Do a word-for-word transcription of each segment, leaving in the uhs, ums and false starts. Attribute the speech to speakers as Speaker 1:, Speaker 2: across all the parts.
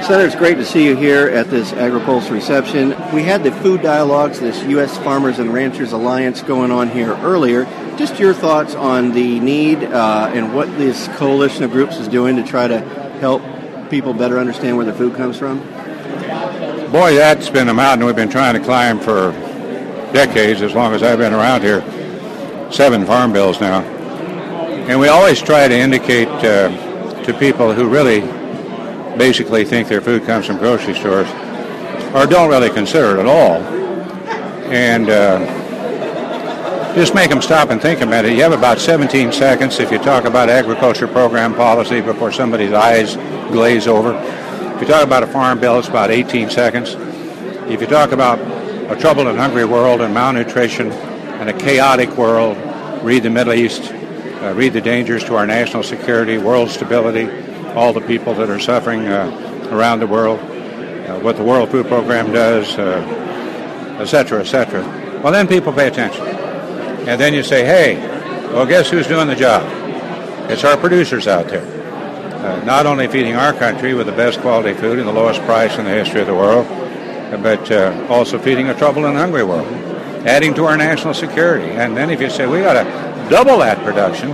Speaker 1: Senator, it's great to see you here at this AgriPulse reception. We had the food dialogues, this U S Farmers and Ranchers Alliance going on here earlier. Just your thoughts on the need uh, and what this coalition of groups is doing to try to help people better understand where the food comes from?
Speaker 2: Boy, that's been a mountain we've been trying to climb for decades, as long as I've been around here. Seven farm bills now. And we always try to indicate uh, to people who really basically think their food comes from grocery stores or don't really consider it at all. And uh, just make them stop and think about it. You have about seventeen seconds if you talk about agriculture program policy before somebody's eyes glaze over. If you talk about a farm bill, it's about eighteen seconds. If you talk about a troubled and hungry world and malnutrition and a chaotic world, read the Middle East, uh, read the dangers to our national security, world stability, all the people that are suffering uh, around the world, uh, what the World Food Program does, uh, et cetera, et cetera. Well, then people pay attention. And then you say, hey, well, guess who's doing the job? It's our producers out there. Uh, not only feeding our country with the best quality food and the lowest price in the history of the world, but uh, also feeding a troubled and hungry world, adding to our national security. And then if you say, we got to double that production,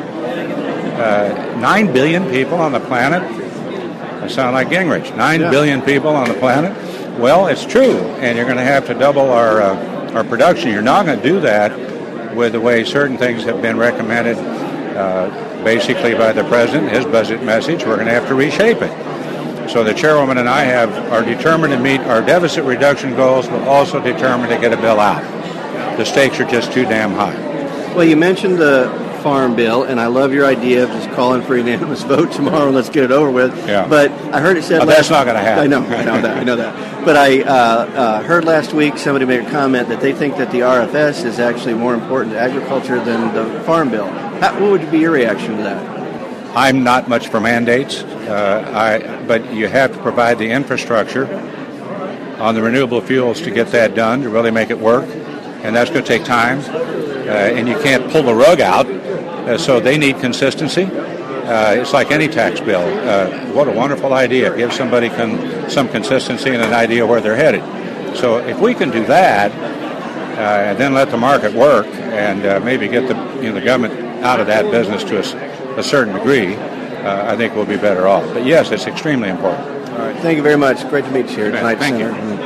Speaker 2: Uh, nine billion people on the planet. I sound like Gingrich. Nine yeah. billion people on the planet. Well, it's true, and you're going to have to double our uh, our production. You're not going to do that with the way certain things have been recommended, uh, basically by the president, his budget message. We're going to have to reshape it. So the chairwoman and I have are determined to meet our deficit reduction goals, but also determined to get a bill out. The stakes are just too damn high.
Speaker 1: Well, you mentioned the farm bill, and I love your idea of just calling for a unanimous vote tomorrow and let's get it over with.
Speaker 2: Yeah.
Speaker 1: But I heard it said
Speaker 2: oh,
Speaker 1: last
Speaker 2: that's not going to happen.
Speaker 1: I know, I know that, I know that. But I uh, uh, heard last week somebody made a comment that they think that the R F S is actually more important to agriculture than the farm bill. How, what would be your reaction to that?
Speaker 2: I'm not much for mandates, uh, I, but you have to provide the infrastructure on the renewable fuels to get that done, to really make it work, and that's going to take time, uh, and you can't pull the rug out. Uh, so they need consistency. Uh, it's like any tax bill. Uh, what a wonderful idea. Give somebody con- some consistency and an idea where they're headed. So if we can do that, uh, and then let the market work and uh, maybe get the, you know, the government out of that business to a, a certain degree, uh, I think we'll be better off. But yes, it's extremely important.
Speaker 1: All right. Thank you very much. Great to meet you here tonight,
Speaker 2: Thank
Speaker 1: Senator.
Speaker 2: you.